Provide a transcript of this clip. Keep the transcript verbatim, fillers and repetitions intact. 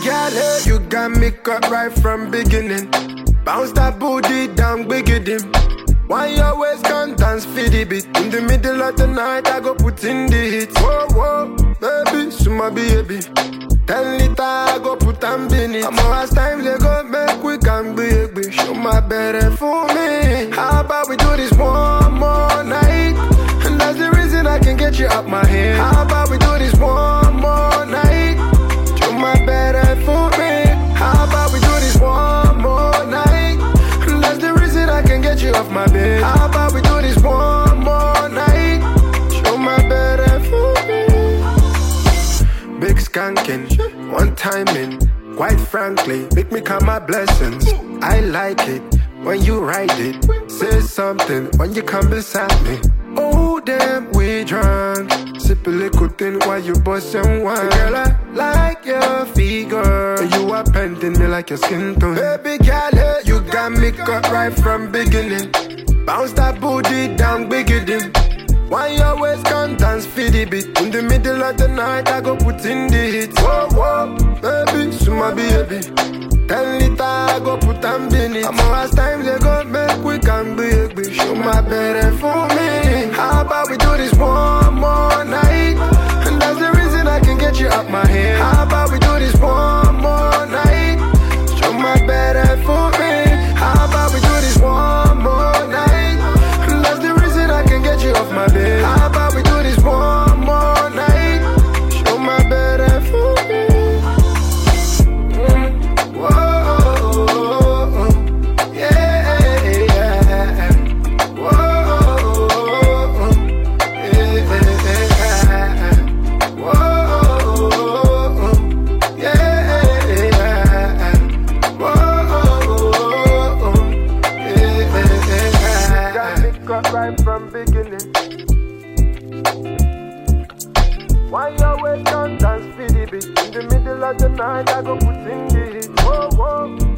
girl, hey, you got me cut right from beginning. Bounce that booty down, big it in. Why you always can't dance for the beat? In the middle of the night, I go put in the hits. Whoa, whoa, baby, summa baby. Ten liter, I go put on in it. I'm always time they go make we can be. Show my better for me. How about we do this one more night? And that's the reason I can get you up my head. How about we do this one more night? Show my better for me. How about we do this one more night? And that's the reason I can get you off my bed. How about we do this one more night? Show my better for me. Big skanking, one timing. Quite frankly, make me count my blessings. I like it when you ride it. Say something when you come beside me. Oh damn, we drunk. Sip a little thing while you bust and wine. Girl, I like your figure. You are painting me like your skin tone. Baby girl, hey, you got me cut right from beginning. Bounce that booty down, big it in. Why you always can't dance for the beat? In the middle of the night, I go put in the hits. Whoa, whoa, baby, summa baby. Ten liter, I go put on in it. I'm always time they go make we can be. Show my better for me. How about we do this one more night? And that's the reason I can get you up my head. How about we do this one more night? Show my better for me. How about we do this one more night? And that's the reason I can get you off my bed. How about we do this one more night? Show my better for me. Mm. Whoa, yeah, yeah. Whoa, yeah, whoa, yeah. Whoa, yeah. Got me cut right from beginning. Why you always can't dance for the beat? In the middle of the night, I go put in the hit. Whoa, whoa.